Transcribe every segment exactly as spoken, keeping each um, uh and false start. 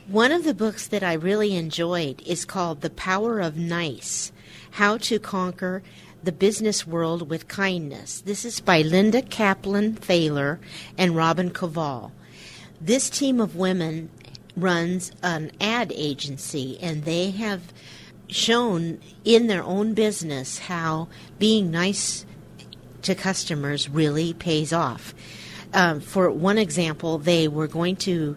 One of the books that I really enjoyed is called The Power of Nice, How to Conquer the Business World with Kindness. This is by Linda Kaplan Thaler and Robin Koval. This team of women runs an ad agency, and they have shown in their own business how being nice to customers really pays off. Um, for one example, they were going to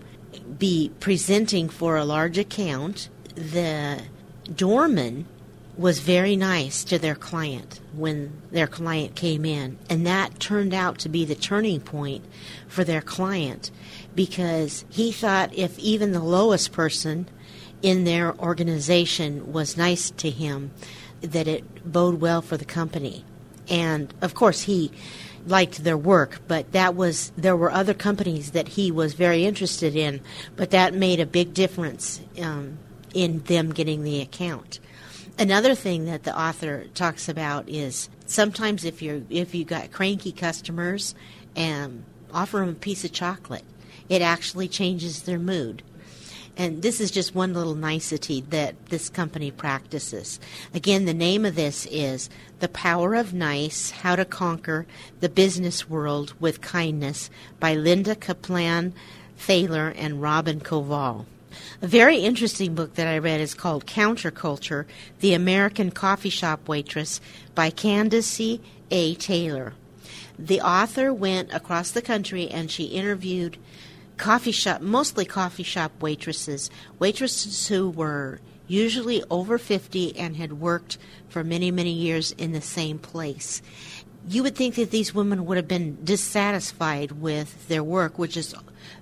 be presenting for a large account. The doorman was very nice to their client when their client came in, and that turned out to be the turning point for their client, because he thought if even the lowest person in their organization was nice to him, that it bode well for the company. And of course he liked their work, but that was there were other companies that he was very interested in, but that made a big difference um, in them getting the account. Another thing that the author talks about is sometimes if you're if you got cranky customers, and offer them a piece of chocolate, it actually changes their mood. And this is just one little nicety that this company practices. Again, the name of this is The Power of Nice, How to Conquer the Business World with Kindness by Linda Kaplan Thaler and Robin Koval. A very interesting book that I read is called Counterculture, The American Coffee Shop Waitress by Candace A. Taylor. The author went across the country and she interviewed coffee shop, mostly coffee shop waitresses, waitresses who were usually over fifty and had worked for many, many years in the same place. You would think that these women would have been dissatisfied with their work, which is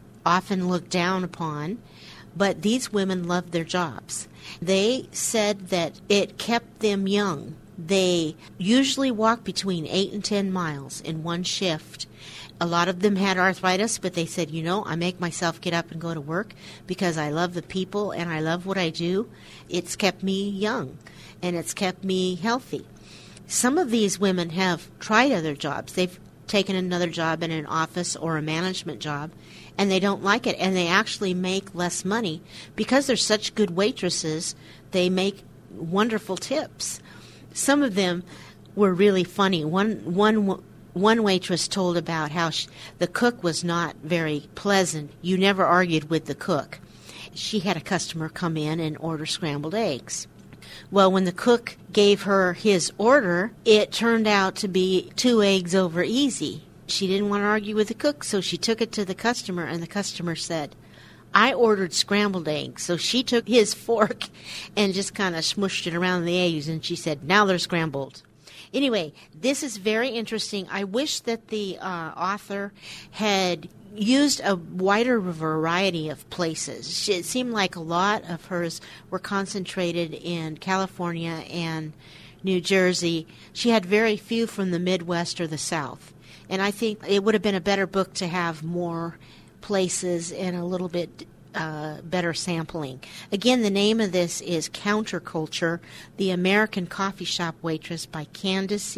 often looked down upon, but these women loved their jobs. They said that it kept them young. They usually walked between eight and ten miles in one shift. A lot of them had arthritis, but they said, you know, I make myself get up and go to work because I love the people and I love what I do. It's kept me young and it's kept me healthy. Some of these women have tried other jobs. They've taken another job in an office or a management job, and they don't like it, and they actually make less money. Because they're such good waitresses, they make wonderful tips. Some of them were really funny. One one one waitress told about how she, the cook was not very pleasant. You never argued with the cook. She had a customer come in and order scrambled eggs. Well, when the cook gave her his order, it turned out to be two eggs over easy. She didn't want to argue with the cook, so she took it to the customer, and the customer said, I ordered scrambled eggs. So she took his fork and just kind of smushed it around the eggs, and she said, now they're scrambled. Anyway, this is very interesting. I wish that the uh, author had used a wider variety of places. It seemed like a lot of hers were concentrated in California and New Jersey. She had very few from the Midwest or the South. And I think it would have been a better book to have more places and a little bit uh, better sampling. Again, the name of this is Counterculture, The American Coffee Shop Waitress by Candace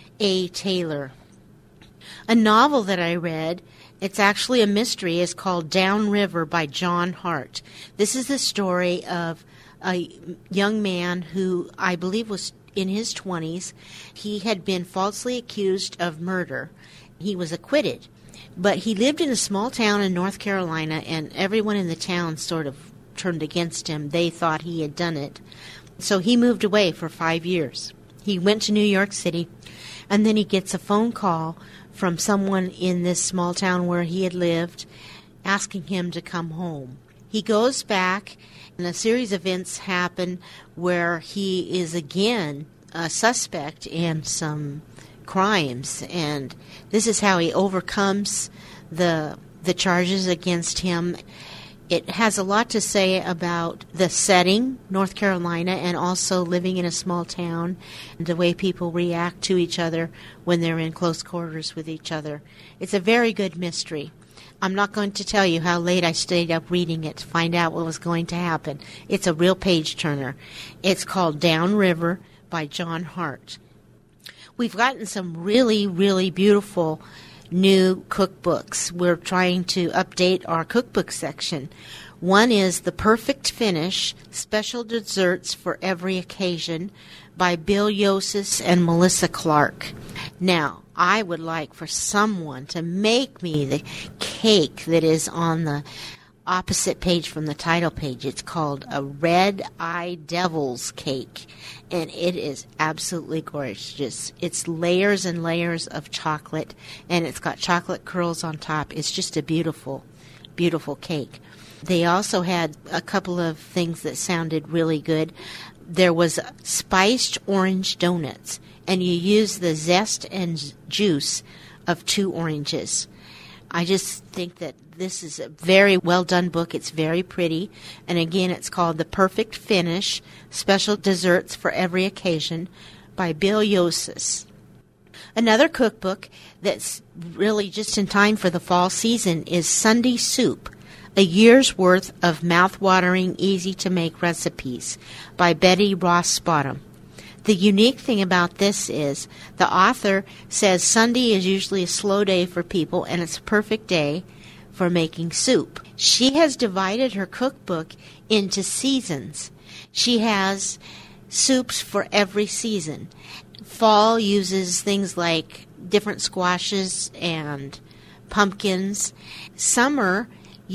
A. Taylor. A novel that I read, it's actually a mystery, is called Downriver by John Hart. This is the story of a young man who I believe was in his twenties. He had been falsely accused of murder. He was acquitted. But he lived in a small town in North Carolina, and everyone in the town sort of turned against him. They thought he had done it. So he moved away for five years. He went to New York City, and then he gets a phone call from someone in this small town where he had lived asking him to come home. He goes back, and a series of events happen where he is again a suspect in some crimes, and this is how he overcomes the the charges against him. It has a lot to say about the setting, North Carolina, and also living in a small town, and the way people react to each other when they're in close quarters with each other. It's a very good mystery. I'm not going to tell you how late I stayed up reading it to find out what was going to happen. It's a real page-turner. It's called Downriver by John Hart. We've gotten some really, really beautiful new cookbooks. We're trying to update our cookbook section. One is The Perfect Finish, Special Desserts for Every Occasion by Bill Yosis and Melissa Clark. Now, I would like for someone to make me the cake that is on the opposite page from the title page. It's called a Red Eye Devil's Cake, and it is absolutely gorgeous. It's layers and layers of chocolate, and it's got chocolate curls on top. It's just a beautiful, beautiful cake. They also had a couple of things that sounded really good. There was spiced orange donuts, and you use the zest and juice of two oranges. I just think that this is a very well done book. It's very pretty. And again, it's called The Perfect Finish, Special Desserts for Every Occasion by Bill Yosis. Another cookbook that's really just in time for the fall season is Sunday Soup, A Year's Worth of Mouth-Watering, Easy-to-Make Recipes by Betty Ross-Bottom. The unique thing about this is the author says Sunday is usually a slow day for people, and it's a perfect day for making soup. She has divided her cookbook into seasons. She has soups for every season. Fall uses things like different squashes and pumpkins. Summer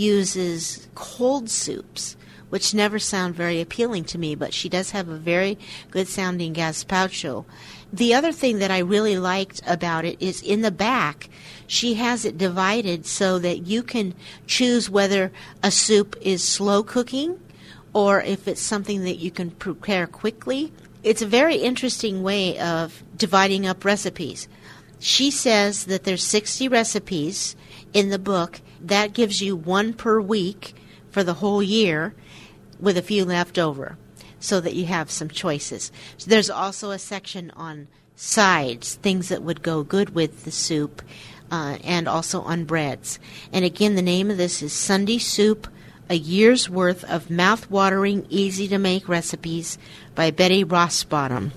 uses cold soups, which never sound very appealing to me, but she does have a very good-sounding gazpacho. The other thing that I really liked about it is in the back, she has it divided so that you can choose whether a soup is slow cooking or if it's something that you can prepare quickly. It's a very interesting way of dividing up recipes. She says that there's sixty recipes in the book. That gives you one per week for the whole year, with a few left over, so that you have some choices. So there's also a section on sides, things that would go good with the soup, uh, and also on breads. And again, the name of this is Sunday Soup, A Year's Worth of Mouth-Watering, Easy-to-Make Recipes by Betty Ross-Bottom.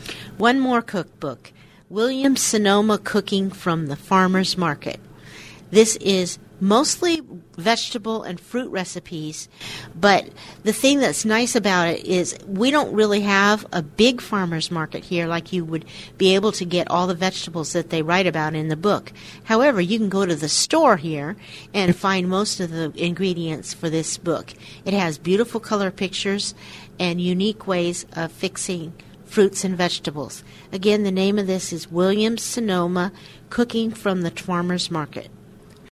One more cookbook, Williams Sonoma Cooking from the Farmer's Market. This is mostly vegetable and fruit recipes, but the thing that's nice about it is we don't really have a big farmer's market here like you would be able to get all the vegetables that they write about in the book. However, you can go to the store here and find most of the ingredients for this book. It has beautiful color pictures and unique ways of fixing fruits and vegetables. Again, the name of this is Williams Sonoma Cooking from the Farmer's Market.